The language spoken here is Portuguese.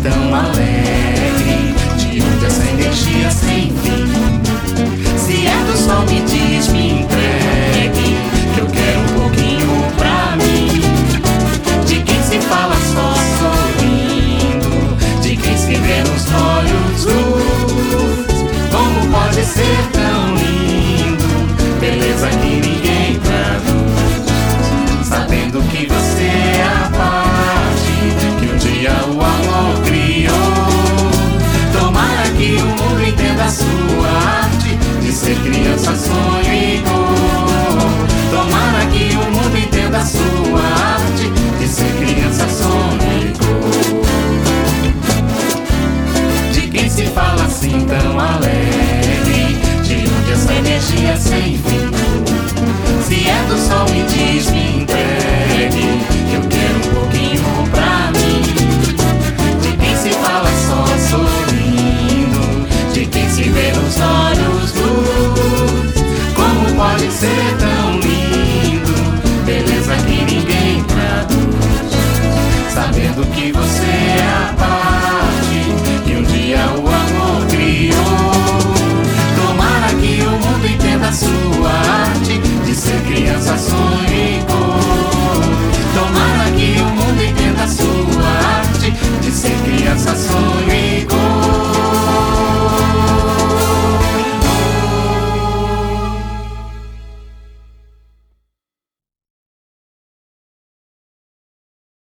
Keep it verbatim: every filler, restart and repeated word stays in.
tão alegre? De onde essa energia sem fim? Se é do sol, me diz, me entregue, que eu quero um pouquinho pra mim. De quem se fala só sorrindo, de quem se vê nos olhos luz. Como pode ser tão lindo, beleza que ninguém traduz. Sabendo que você é a parte que um dia o amor criou. Tomara que o mundo entenda a sua arte de ser criança, sonho e dor. Tomara que o mundo entenda a sua arte de ser criança, sonho e dor. De quem se fala assim tão alegre? De onde essa energia sem fim? Se é do sol, me diz, me entregue, que eu quero um pouquinho pra mim. De quem se fala só sorrindo, de quem se vê nos olhos luz. Como pode ser tão lindo, beleza que ninguém traduz. Sabendo que você